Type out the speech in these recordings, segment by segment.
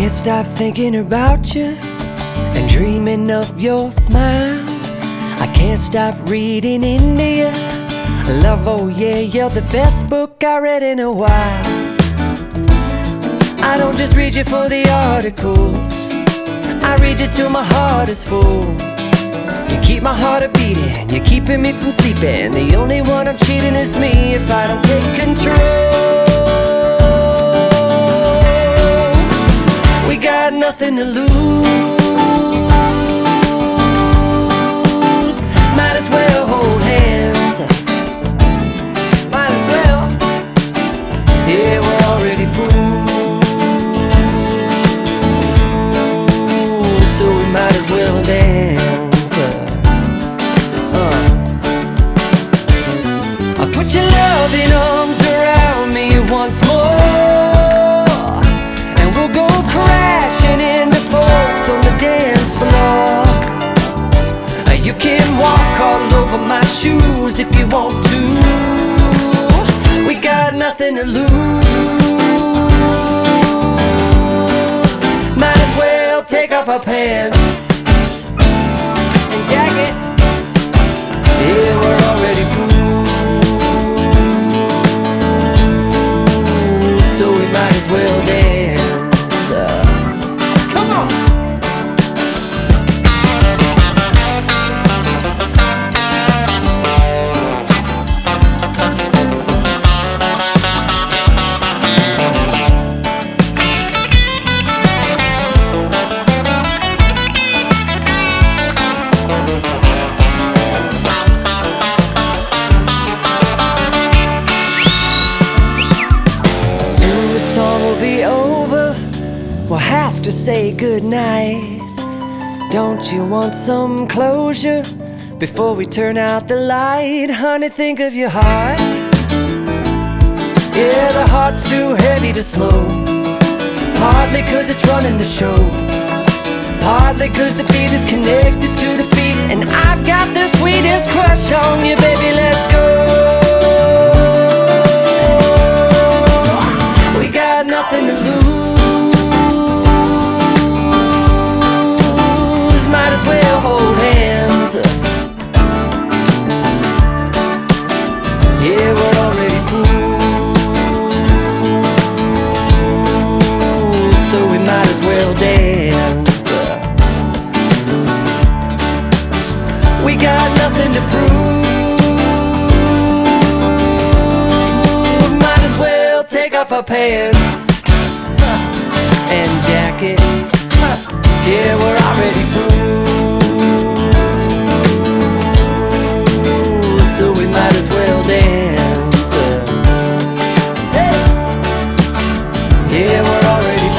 Can't stop thinking about you and dreaming of your smile. I can't stop reading into you. Love, oh yeah, you're the best book I read in a while. I don't just read you for the articles, I read you till my heart is full. You keep my heart a beating, you're keeping me from sleeping. The only one I'm cheating is me if I don't take control. We got nothing to lose, might as well hold hands. Might as well, yeah, we're already fools, so we might as well dance. I put your loving arms around me once more, and we'll go crashing into folks on the dance floor. You can walk all over my shoes if you want to. We got nothing to lose, might as well take off our pants and jacket. Yeah, we're already fools, so we might as well dance. Come on. Be over, we'll have to say goodnight. Don't you want some closure before we turn out the light? Honey, think of your heart. Yeah, the heart's too heavy to slow, partly cause it's running the show, partly cause the beat is connected to the feet. And I've got the sweetest crush on you, baby, let's go. Nothing to lose, might as well hold hands. Yeah, we're already fools, so we might as well dance. We got nothing to prove, might as well take off our pants and jacket. Yeah, we're already fools, so we might as well dance. Hey. Yeah, we're already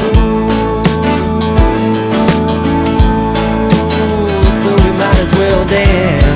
fools, so we might as well dance.